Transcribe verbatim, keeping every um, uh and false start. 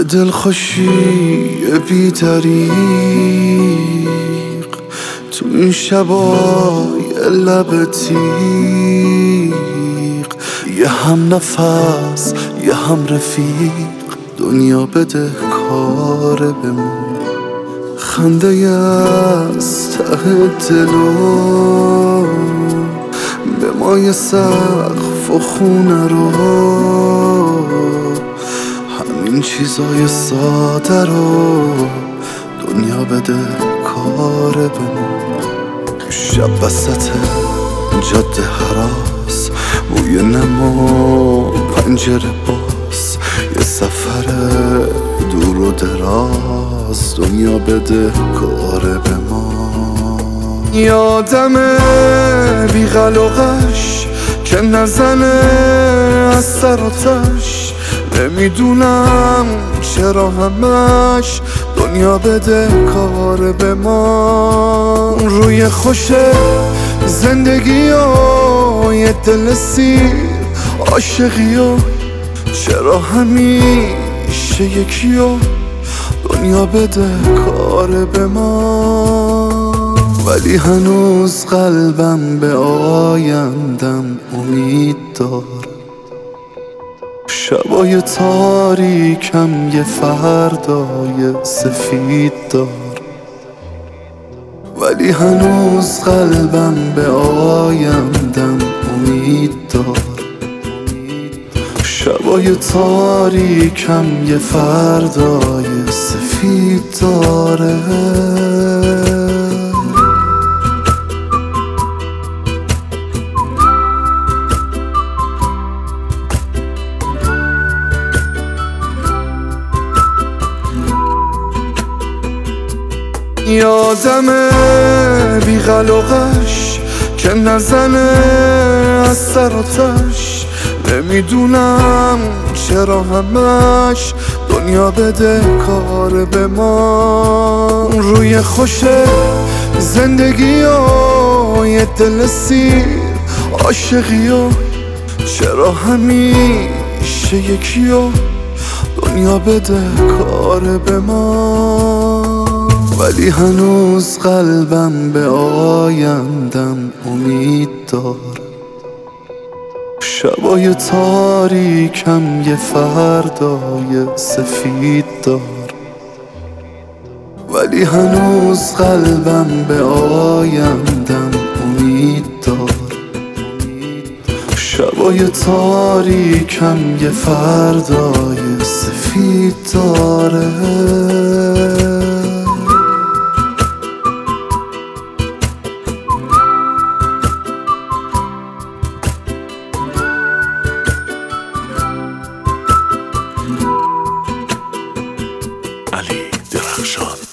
دلخوشی بی دریق تو این شبای لب تیغ، یه هم نفس یه هم رفیق، دنیا بده کار به ما. خنده از ته دلو به مای سقف و خونه رو، همین چیزای ساده رو دنیا بده کار به ما. شب وسط جاده هراس، بوی نما پنجره باز، یه سفر دور و دراز، دنیا بده کار به ما. یادمه بیغل و غش که نزنه از سر و تش، نمیدونم چرا همش دنیا بده کار به ما. روی خوشه زندگی و یه دل سیر عاشقی و چرا همیشه یکی و دنیا بده کار به ما. ولی هنوز قلبم به آیندم امید دار، شبای تاریکم یه فردای سفید دار. ولی هنوز قلبم به آیندم امید دار، شبای تاریکم یه فردای سفید داره. یادمه بیغل و غش که نزنه از سر و تش، نمیدونم چرا همش دنیا بده کار به ما. روی خوشه زندگی و یه دل سیر عاشقی و چرا همیشه یکی و دنیا بده کار به ما. ولی هنوز قلبم به آیندم امید دار، شبای تاریکم یه فردای سفید دار. ولی هنوز قلبم به آیندم امید دار، شبای تاریکم یه فردای سفید داره. علی درخشان.